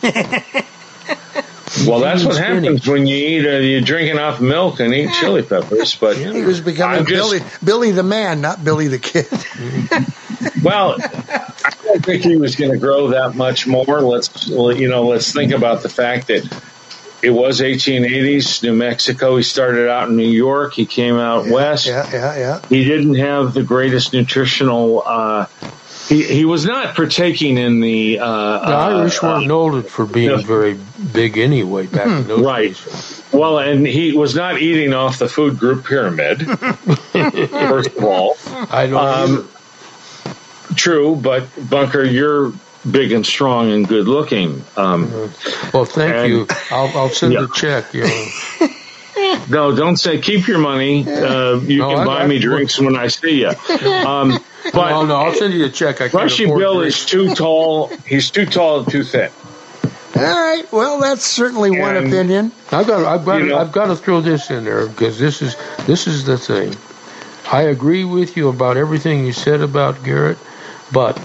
Well, that's what happens when you eat, uh, you drink enough milk and eat chili peppers. But he was becoming just, Billy, Billy the Man, not Billy the Kid. Well, I don't think he was going to grow that much more. Let's, you know, let's think about the fact that it was eighteen eighties, New Mexico. He started out in New York. He came out yeah, west. Yeah, yeah, yeah. He didn't have the greatest nutritional. Uh, he he was not partaking in the. Uh, the Irish uh, weren't noted for being no. very big anyway back in those right. days. Well, and he was not eating off the food group pyramid. First of all, I don't. Um, true, but Bunker, you're big and strong and good looking. Um, well, thank and, you. I'll, I'll send yeah. the check. You know. No, don't say keep your money. Uh, you no, can I, buy I, me drinks when I see you. Um, but no, no, I'll send you the check. I Bushy Bill is too tall. He's too tall and too thin. All right. Well, that's certainly and, one opinion. I've got, I've got, you know, I've got to throw this in there because this is, this is the thing. I agree with you about everything you said about Garrett, but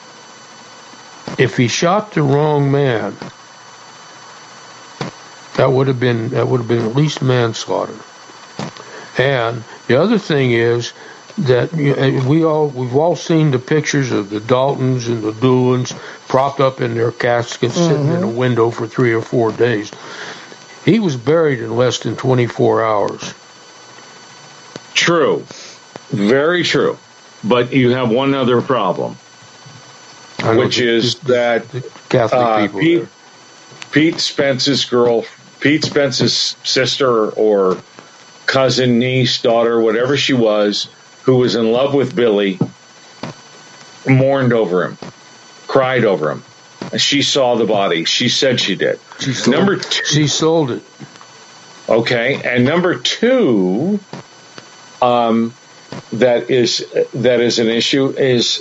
if he shot the wrong man, that would have been that would have been at least manslaughter. And the other thing is that you know, we all we've all seen the pictures of the Daltons and the Doolins propped up in their caskets, mm-hmm. sitting in a window for three or four days. He was buried in less than twenty-four hours. True, very true. But you have one other problem. Which the, is the, that the Catholic uh, people Pete, there. Pete Spence's girl, Pete Spence's sister or cousin, niece, daughter, whatever she was, who was in love with Billy, mourned over him, cried over him. She saw the body. She said she did. She sold, number two, she sold it. Okay, and number two, um, that is that is an issue is.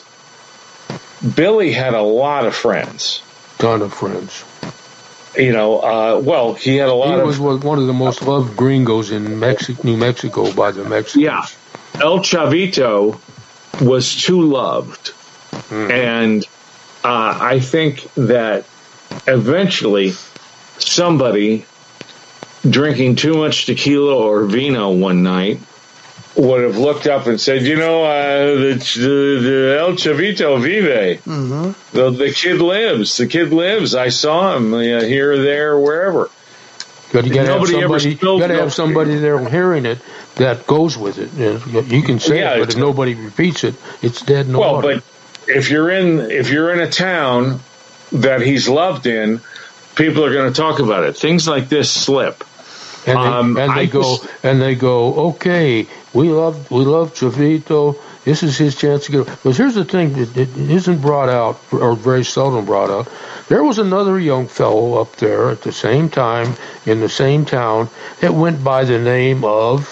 Billy had a lot of friends. Ton of friends. You know, uh, well, he had a lot he of... He was one of the most loved gringos in Mexi- New Mexico by the Mexicans. Yeah. El Chavito was too loved. Mm. And uh, I think that eventually somebody drinking too much tequila or vino one night would have looked up and said, you know, uh, the, the, the El Chavito vive. Mm-hmm. The, the kid lives. The kid lives. I saw him uh, here, there, wherever. But you got to have somebody, gotta have somebody there hearing it that goes with it. You can say yeah, it, but if nobody repeats it, it's dead in the well, water. Well, but if you're in if you're in a town that he's loved in, people are going to talk about it. Things like this slip. And they, um, and they go just, and they go, okay, we love we love Chavito. This is his chance to get. Because here's the thing that isn't brought out, or very seldom brought out. There was another young fellow up there at the same time in the same town that went by the name of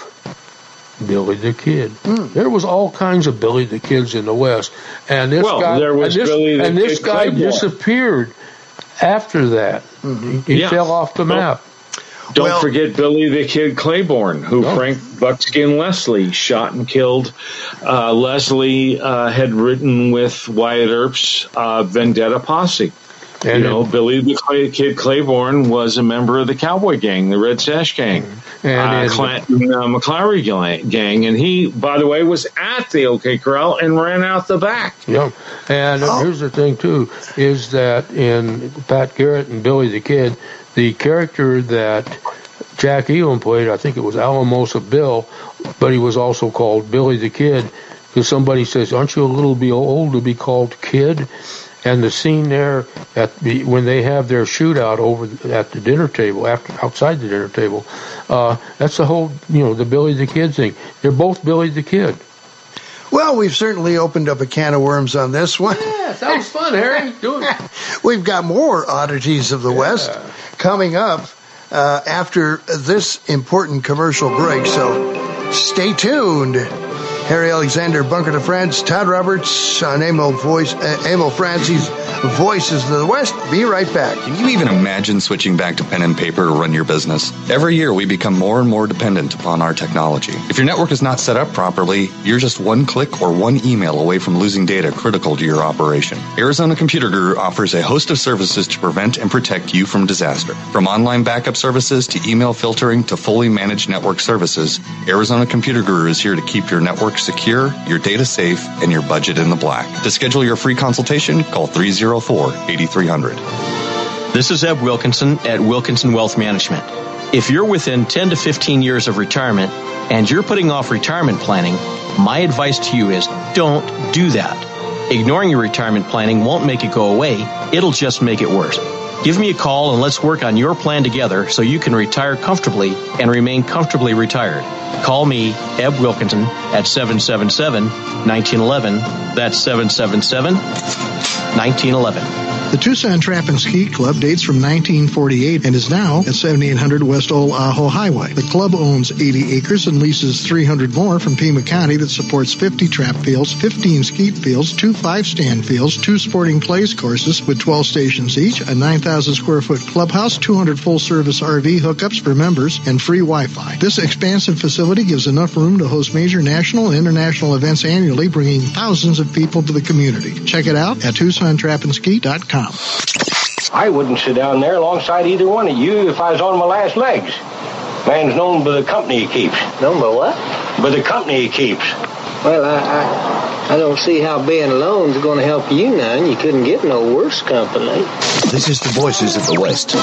Billy the Kid. Mm. There was all kinds of Billy the Kids in the West, and this well, guy there was and this, Billy the and this Kid guy Claiborne. disappeared after that. Mm-hmm. He yeah. fell off the map. Don't well, forget Billy the Kid Claiborne, who no. Frank Buckskin Leslie shot and killed. Uh, Leslie uh, had written with Wyatt Earp's uh, Vendetta Posse. And you know, it, Billy the Clay, Kid Claiborne was a member of the Cowboy Gang, the Red Sash Gang, and uh, Clanton uh, McClary gang. And he, by the way, was at the OK Corral and ran out the back. Yeah. And oh. here's the thing, too, is that in Pat Garrett and Billy the Kid, the character that Jack Elam played, I think it was Alamosa Bill, but he was also called Billy the Kid, because somebody says, aren't you a little bit old to be called Kid? And the scene there at the, when they have their shootout over at the dinner table, after outside the dinner table, uh, that's the whole, you know, the Billy the Kid thing. They're both Billy the Kid. Well, we've certainly opened up a can of worms on this one. Yeah, that was fun, Harry. Do it. We've got more oddities of the yeah. West coming up uh, after this important commercial break, so stay tuned. Harry Alexander, Bunker to France, Todd Roberts on Emil, voice, uh, Emil Francie's Voices of the West. Be right back. Can you even imagine switching back to pen and paper to run your business? Every year we become more and more dependent upon our technology. If your network is not set up properly, you're just one click or one email away from losing data critical to your operation. Arizona Computer Guru offers a host of services to prevent and protect you from disaster. From online backup services to email filtering to fully managed network services, Arizona Computer Guru is here to keep your network secure, your data safe, and your budget in the black. To schedule your free consultation, call three oh four, eight three hundred. This is Eb Wilkinson at Wilkinson Wealth Management. If you're within ten to fifteen years of retirement and you're putting off retirement planning, my advice to you is don't do that. Ignoring your retirement planning won't make it go away. It'll just make it worse. Give me a call and let's work on your plan together so you can retire comfortably and remain comfortably retired. Call me, Eb Wilkinson, at seven seven seven, one nine one one. That's seven seven seven, one nine one one. The Tucson Trap and Ski Club dates from nineteen forty-eight and is now at seventy-eight hundred West Old Ajo Highway. The club owns eighty acres and leases three hundred more from Pima County that supports fifty trap fields, fifteen skeet fields, two five-stand fields, two sporting place courses with twelve stations each, a nine thousand square foot clubhouse, two hundred full-service R V hookups for members, and free Wi-Fi. This expansive facility gives enough room to host major national and international events annually, bringing thousands of people to the community. Check it out at tucson trap and ski dot com. I wouldn't sit down there alongside either one of you if I was on my last legs. Man's known by the company he keeps. Known by what? By the company he keeps. Well, I I, I don't see how being alone is going to help you none. You couldn't get no worse company. This is the Voices of the West.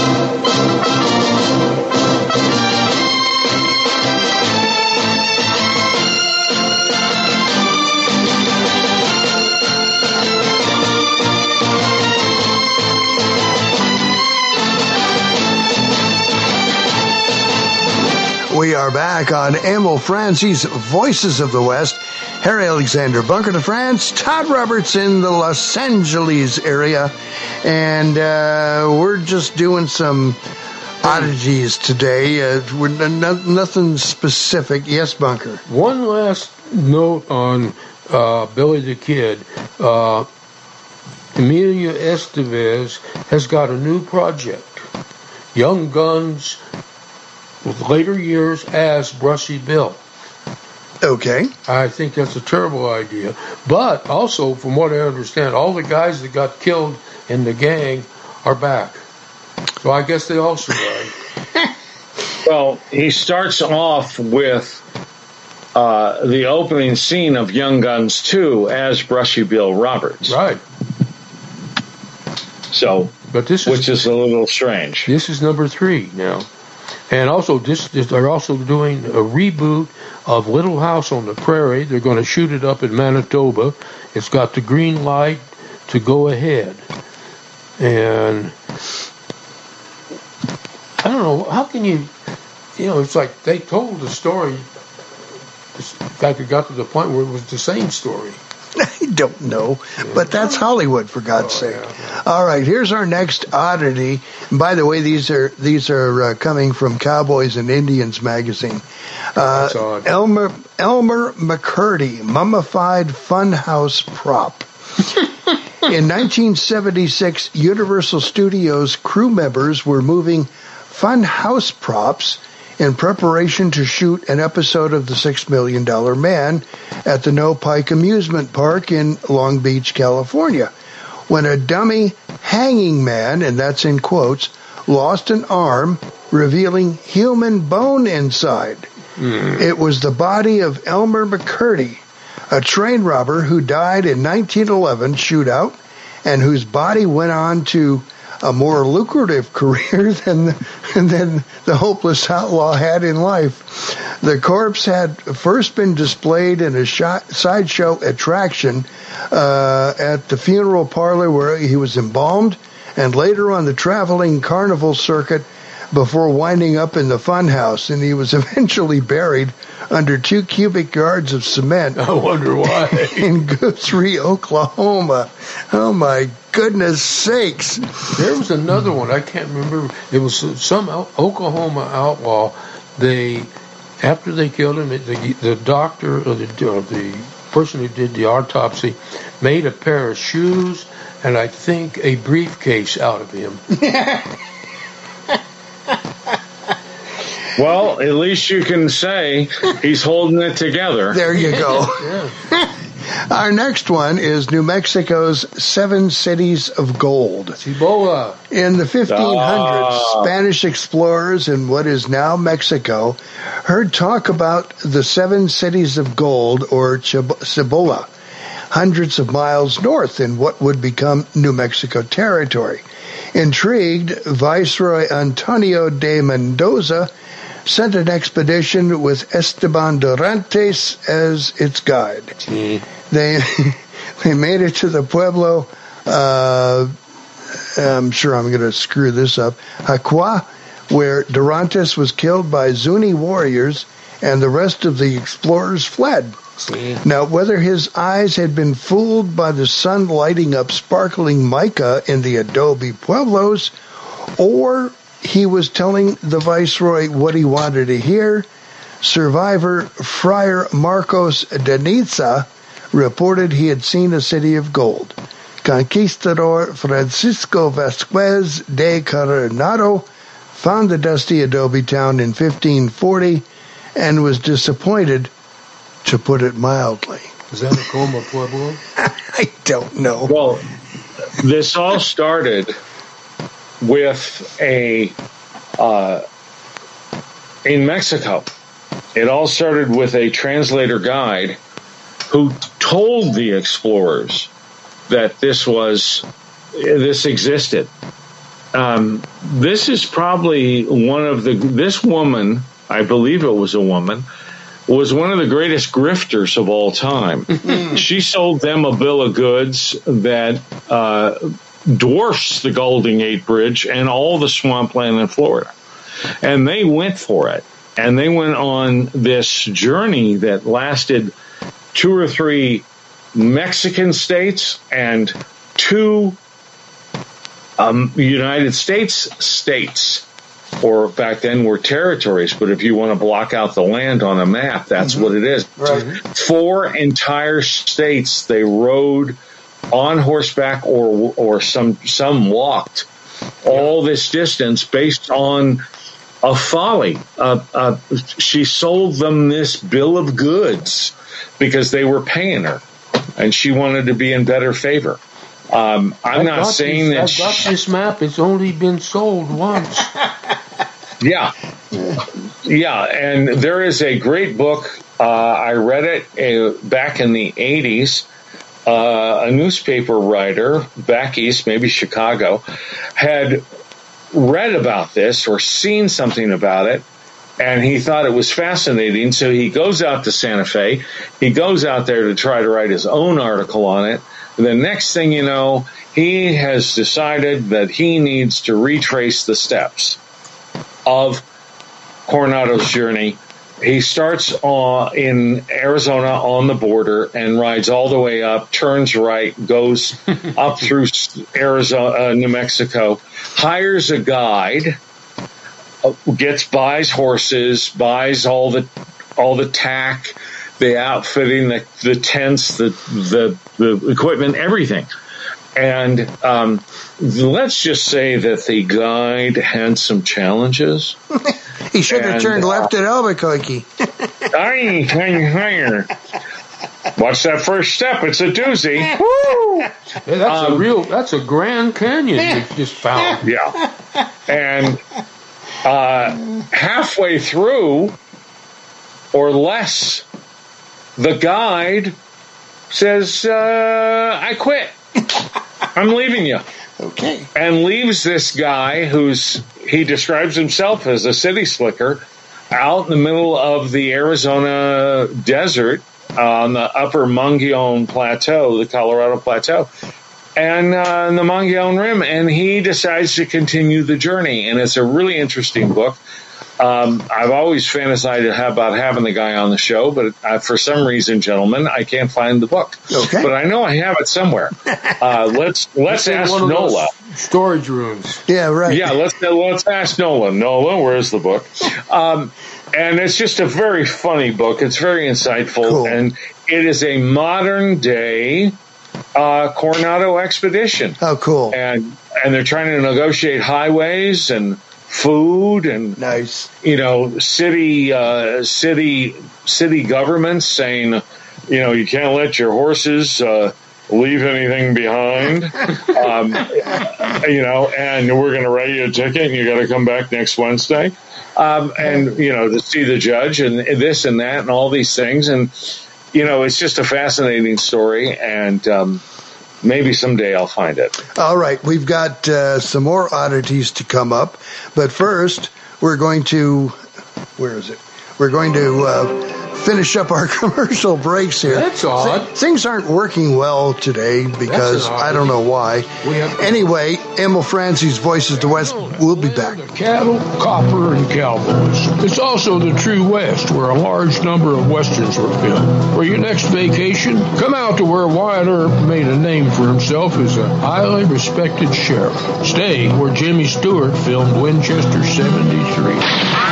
We are back on Emil Francie's Voices of the West. Harry Alexander, Bunker to France, Todd Roberts in the Los Angeles area. And uh, we're just doing some oddities today. Uh, we're no, nothing specific. Yes, Bunker. One last note on uh, Billy the Kid. Uh, Emilio Estevez has got a new project. Young Guns with later years as Brushy Bill. Okay. I think that's a terrible idea. But also, from what I understand, all the guys that got killed in the gang are back. So I guess they all survived. Well, he starts off with uh, the opening scene of Young Guns two as Brushy Bill Roberts. Right. So, but this is, which is a little strange. This is number three now. And also, this, this, they're also doing a reboot of Little House on the Prairie. They're going to shoot it up in Manitoba. It's got the green light to go ahead. And I don't know, how can you, you know, it's like they told the story. In fact, it got to the point where it was the same story. I don't know, but that's Hollywood, for God's sake. All right, here's our next oddity. And by the way, these are these are uh, coming from Cowboys and Indians magazine. Uh, Elmer Elmer McCurdy, mummified funhouse prop. In nineteen seventy-six, Universal Studios crew members were moving funhouse props in preparation to shoot an episode of The Six Million Dollar Man at the No Pike Amusement Park in Long Beach, California, when a dummy hanging man, and that's in quotes, lost an arm, revealing human bone inside. Mm. It was the body of Elmer McCurdy, a train robber who died in nineteen eleven shootout and whose body went on to a more lucrative career than the, than the hopeless outlaw had in life. The corpse had first been displayed in a sideshow attraction uh, at the funeral parlor where he was embalmed, and later on the traveling carnival circuit before winding up in the funhouse, and he was eventually buried under two cubic yards of cement. I wonder why. In Guthrie, Oklahoma. Oh, my goodness sakes. There was another one. I can't remember. It was some Oklahoma outlaw. They After they killed him, the, the doctor or the, or the person who did the autopsy made a pair of shoes and I think a briefcase out of him. Well, at least you can say he's holding it together. There you go. Yeah. Our next one is New Mexico's Seven Cities of Gold. Cibola. In the fifteen hundreds, Ah. Spanish explorers in what is now Mexico heard talk about the Seven Cities of Gold, or Chib- Cibola, hundreds of miles north in what would become New Mexico territory. Intrigued, Viceroy Antonio de Mendoza sent an expedition with Esteban Dorantes as its guide. Mm. They they made it to the pueblo, uh, I'm sure I'm going to screw this up, Jacua, where Dorantes was killed by Zuni warriors and the rest of the explorers fled. See? Now, whether his eyes had been fooled by the sun lighting up sparkling mica in the adobe pueblos, or he was telling the viceroy what he wanted to hear, survivor Friar Marcos de Niza reported he had seen a city of gold. Conquistador Francisco Vasquez de Coronado found the dusty adobe town in fifteen forty and was disappointed, to put it mildly. Is that a Coma Pueblo? I don't know. Well, this all started with a, uh, in Mexico, it all started with a translator guide who told the explorers that this was, this existed. Um, this is probably one of the, this woman, I believe it was a woman, was one of the greatest grifters of all time. She sold them a bill of goods that uh, dwarfs the Golden Gate Bridge and all the swampland in Florida. And they went for it. And they went on this journey that lasted two or three Mexican states and two um, United States states, or back then were territories, but if you want to block out the land on a map, that's mm-hmm. what it is. Right. Four entire states they rode on horseback or or some some walked all this distance based on a folly. Uh, uh, she sold them this bill of goods because they were paying her, and she wanted to be in better favor. Um, I'm I not saying this, that... I got this map. It's only been sold once. Yeah. Yeah, and there is a great book. Uh, I read it uh, back in the eighties. Uh, a newspaper writer back east, maybe Chicago, had read about this or seen something about it, and he thought it was fascinating. So he goes out to Santa Fe. He goes out there to try to write his own article on it. The next thing you know, he has decided that he needs to retrace the steps of Coronado's journey. He starts uh, in Arizona on the border and rides all the way up, turns right, goes up through Arizona, uh, New Mexico, hires a guide, uh, gets buys horses, buys all the all the tack, the outfitting, the, the tents, the, the the equipment, everything. And um, let's just say that the guide had some challenges. He should have and, turned uh, left at Albuquerque. I higher. Watch that first step. It's a doozy. Woo! Yeah, that's um, a real, that's a Grand Canyon you just found. Yeah. And uh, halfway through, or less, the guide says, uh, I quit. I'm leaving you. Okay. And leaves this guy who's, he describes himself as a city slicker, out in the middle of the Arizona desert uh, on the upper Mogollon Plateau, the Colorado Plateau, and uh, the Mogollon Rim. And he decides to continue the journey. And it's a really interesting book. Um, I've always fantasized about having the guy on the show, but uh, for some reason, gentlemen, I can't find the book. Okay. But I know I have it somewhere. Uh, let's let's It's in ask one of those Nola. storage rooms. Yeah, right. Yeah, let's let's ask Nola. Nola, where's the book? Um, and it's just a very funny book. It's very insightful, Cool. and it is a modern day uh, Coronado expedition. Oh, cool. And and they're trying to negotiate highways and food and nice. You know, city uh, city city governments saying, you know, you can't let your horses uh, leave anything behind. um, you know, and we're going to write you a ticket, and you got to come back next Wednesday. Um, and you know, to see the judge and this and that and all these things, and you know, it's just a fascinating story, and um, maybe someday I'll find it. All right, we've got uh, some more oddities to come up, but first we're going to, where is it? We're going to uh, finish up our commercial breaks here. That's odd. Th- things aren't working well today because I don't know why. Anyway, Emil Franzi's Voices of the West, we'll be back. Cattle, copper, and cowboys. It's also the true West, where a large number of Westerns were filmed. For your next vacation, come out to where Wyatt Earp made a name for himself as a highly respected sheriff. Stay where Jimmy Stewart filmed Winchester seventy-three.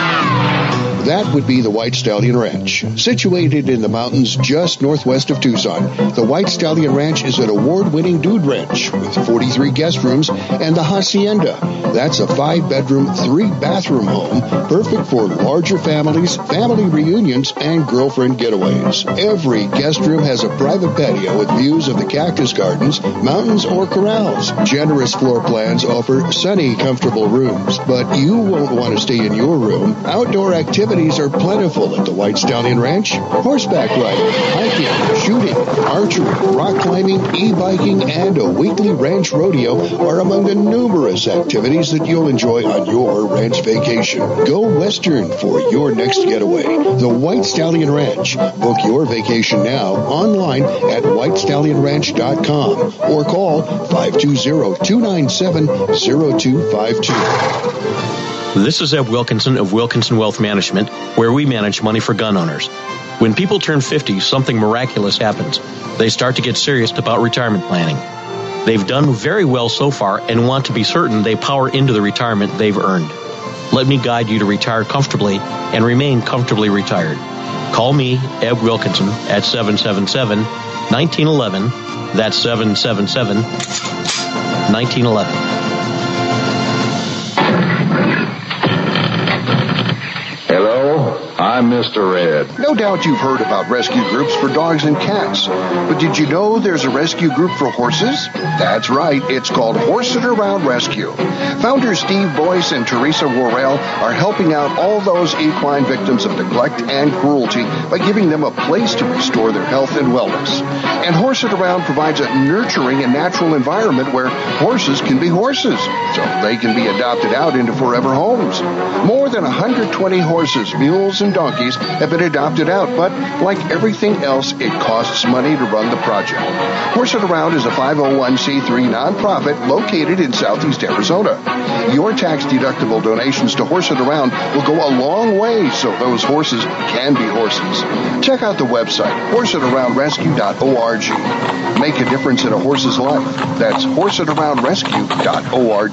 That would be the White Stallion Ranch. Situated in the mountains just northwest of Tucson, the White Stallion Ranch is an award-winning dude ranch with forty-three guest rooms and the Hacienda. That's a five-bedroom, three-bathroom home, perfect for larger families, family reunions, and girlfriend getaways. Every guest room has a private patio with views of the cactus gardens, mountains, or corrals. Generous floor plans offer sunny, comfortable rooms, but you won't want to stay in your room. Outdoor activities are plentiful at the White Stallion Ranch. Horseback riding, hiking, shooting, archery, rock climbing, e-biking, and a weekly ranch rodeo are among the numerous activities that you'll enjoy on your ranch vacation. Go Western for your next getaway. The White Stallion Ranch. Book your vacation now online at white stallion ranch dot com or call five two zero, two nine seven, zero two five two. This is Eb Wilkinson of Wilkinson Wealth Management, where we manage money for gun owners. When people turn fifty, something miraculous happens. They start to get serious about retirement planning. They've done very well so far and want to be certain they power into the retirement they've earned. Let me guide you to retire comfortably and remain comfortably retired. Call me, Eb Wilkinson, at seven seven seven, one nine one one. That's seven seven seven, one nine one one. Hello, I'm Mister Red. No doubt you've heard about rescue groups for dogs and cats. But did you know there's a rescue group for horses? That's right. It's called Horse It Around Rescue. Founders Steve Boyce and Teresa Worrell are helping out all those equine victims of neglect and cruelty by giving them a place to restore their health and wellness. And Horse It Around provides a nurturing and natural environment where horses can be horses, so they can be adopted out into forever homes. More than one hundred twenty horses, mules, and donkeys have been adopted out, but like everything else, it costs money to run the project. Horse It Around is a five oh one c three nonprofit located in southeast Arizona. Your tax-deductible donations to Horse It Around will go a long way so those horses can be horses. Check out the website, horse it around rescue dot org. Make a difference in a horse's life. That's horse it around rescue dot org.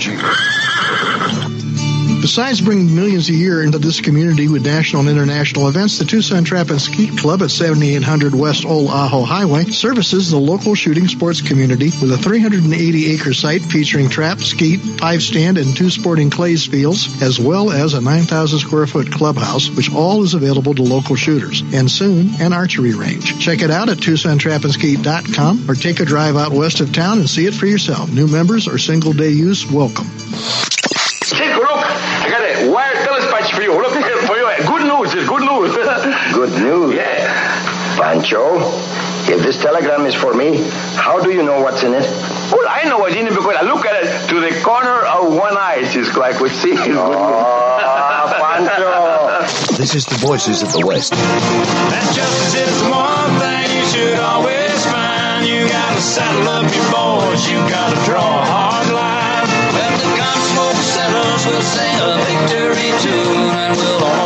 Besides bringing millions a year into this community with national and international events, the Tucson Trap and Skeet Club at seventy-eight hundred West Old Ajo Highway services the local shooting sports community with a three hundred eighty acre site featuring trap, skeet, five stand, and two sporting clays fields, as well as a nine thousand square foot clubhouse, which all is available to local shooters, and soon an archery range. Check it out at tucson trap and skeet dot com or take a drive out west of town and see it for yourself. New members or single day use welcome. Chico, look, I got a wire telespatch for you. Look here for you. Good news. It's good news. Good news? Yeah. Pancho, if this telegram is for me, how do you know what's in it? Well, I know what's in it because I look at it to the corner of one eye. It's just like we see. Oh, Pancho. This is the Voices of the West. That justice is the one thing you should always find. You gotta saddle up your boys. You gotta draw a hard line. When the gun smoke settles, we'll sing a victory tune, and we'll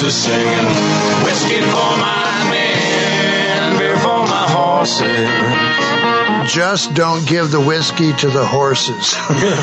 horses singing. Whiskey for my men, beer for my horses. Just don't give the whiskey to the horses.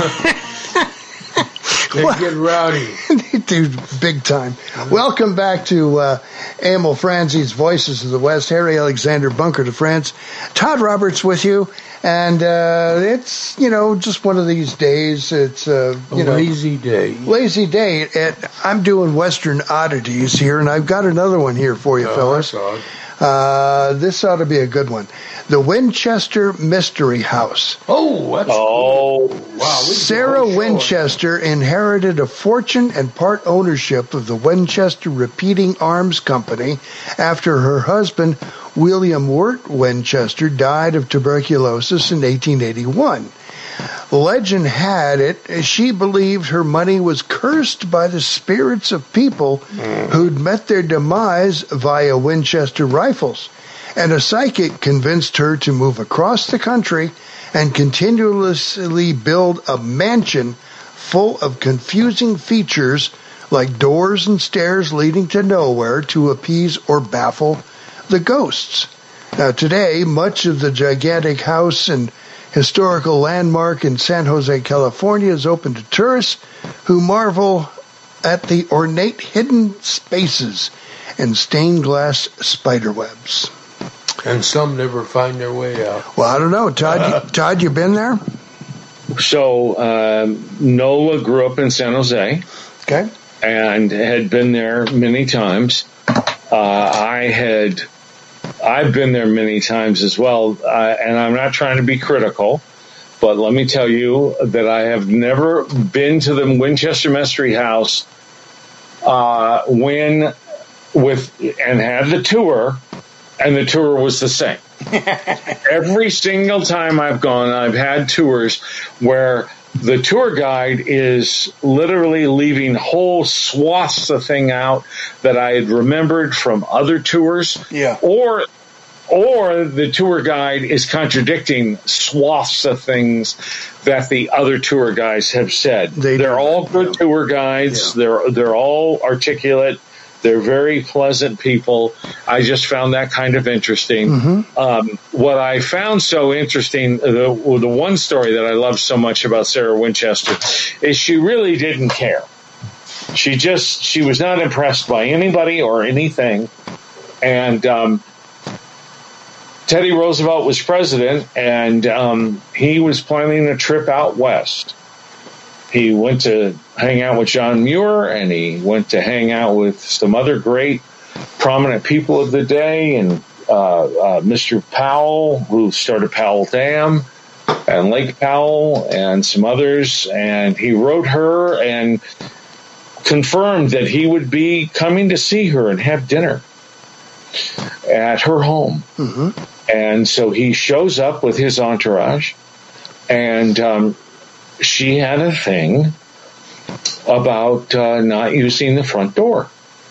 They get rowdy. They do big time. Mm-hmm. Welcome back to uh, Emil Franzi's Voices of the West. Harry Alexander Bunker de France. Todd Roberts with you. And uh, it's, you know, just one of these days. It's, uh, you a know. lazy day. Lazy day. And I'm doing Western oddities here, and I've got another one here for you, oh, fellas. Uh, this ought to be a good one. The Winchester Mystery House. Oh, that's oh, cool. Wow. Sarah Winchester inherited a fortune and part ownership of the Winchester Repeating Arms Company after her husband, William Wirt Winchester, died of tuberculosis in eighteen eighty-one. Legend had it she believed her money was cursed by the spirits of people who'd met their demise via Winchester rifles, and a psychic convinced her to move across the country and continuously build a mansion full of confusing features like doors and stairs leading to nowhere to appease or baffle the ghosts. Now, today, much of the gigantic house and historical landmark in San Jose, California is open to tourists who marvel at the ornate hidden spaces and stained glass spiderwebs. And some never find their way out. Well, I don't know. Todd, uh, you, Todd, you been there? So, um, Nola grew up in San Jose. Okay. And had been there many times. Uh, I had... I've been there many times as well, uh, and I'm not trying to be critical, but let me tell you that I have never been to the Winchester Mystery House uh, when with and had the tour, and the tour was the same. Every single time I've gone, I've had tours where the tour guide is literally leaving whole swaths of thing out that I had remembered from other tours. Yeah. Or, or the tour guide is contradicting swaths of things that the other tour guides have said. They they're do. all good tour guides. Yeah. They're, they're all articulate. They're very pleasant people. I just found that kind of interesting. Mm-hmm. Um, what I found so interesting, the, the one story that I love so much about Sarah Winchester is she really didn't care. She just, she was not impressed by anybody or anything. And um, Teddy Roosevelt was president, and um, he was planning a trip out west. He went to hang out with John Muir, and he went to hang out with some other great prominent people of the day, and uh, uh, Mister Powell, who started Powell Dam, and Lake Powell, and some others. And he wrote her and confirmed that he would be coming to see her and have dinner at her home. Mm-hmm. And so he shows up with his entourage, and um, she had a thing about uh, not using the front door.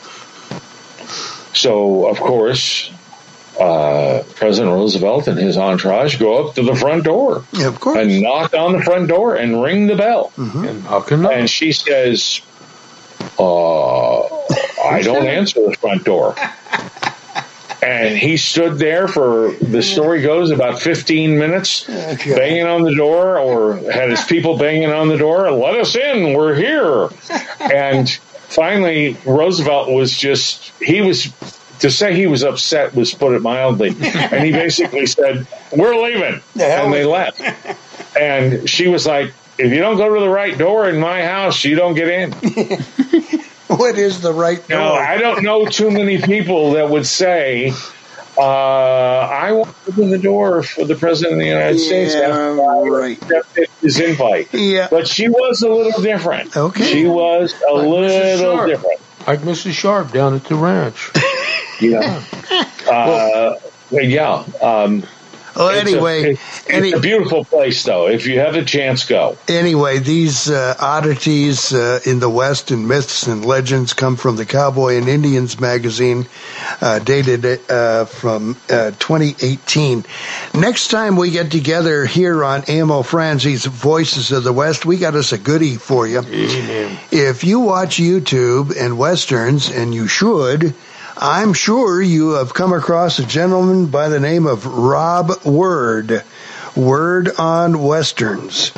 So, of course, uh, President Roosevelt and his entourage go up to the front door. Yeah, of course. And knock on the front door and ring the bell. Mm-hmm. And how can I? And she says, uh, I don't answer the front door. And he stood there for, the story goes, about fifteen minutes, okay. banging on the door, or had his people banging on the door, let us in, we're here. And finally, Roosevelt was just, he was, to say he was upset was put it mildly. And he basically said, we're leaving. And they left. And she was like, if you don't go to the right door in my house, you don't get in. What is the right door? No, I don't know too many people that would say, uh, I want to open the door for the President of the United yeah, States. After right. accepted his invite. Yeah. But she was a little different. Okay. She was a like little different. Like Missus Sharp down at the ranch. Yeah. uh, yeah. Um, Well, anyway, it's, a, it's, any, it's a beautiful place, though. If you have a chance, go. Anyway, these uh, oddities uh, in the West and myths and legends come from the Cowboy and Indians magazine, uh, dated uh, from uh, twenty eighteen. Next time we get together here on Emil Franzi's Voices of the West, we got us a goodie for you. Amen. If you watch YouTube and Westerns, and you should, I'm sure you have come across a gentleman by the name of Rob Word. Word on Westerns.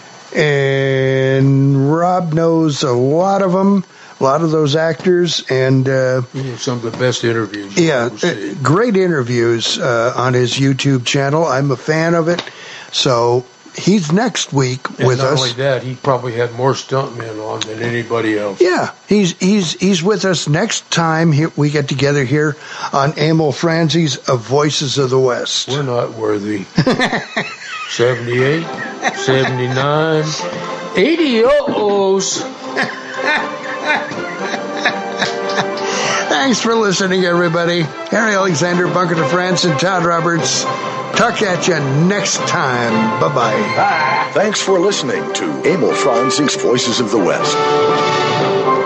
And Rob knows a lot of them, a lot of those actors, and uh, some of the best interviews. Yeah, uh, great interviews uh, on his YouTube channel. I'm a fan of it. So he's next week and with not us. Not only that, he probably had more stuntmen on than anybody else. Yeah, he's he's he's with us next time he, we get together here on Emil Franzi's of Voices of the West. We're not worthy. seventy-eight, seventy-nine, eighty uh-ohs. Thanks for listening, everybody. Harry Alexander, Bunker de France, and Todd Roberts. Talk at you next time. Bye-bye. Thanks for listening to Emil Franzi's Voices of the West.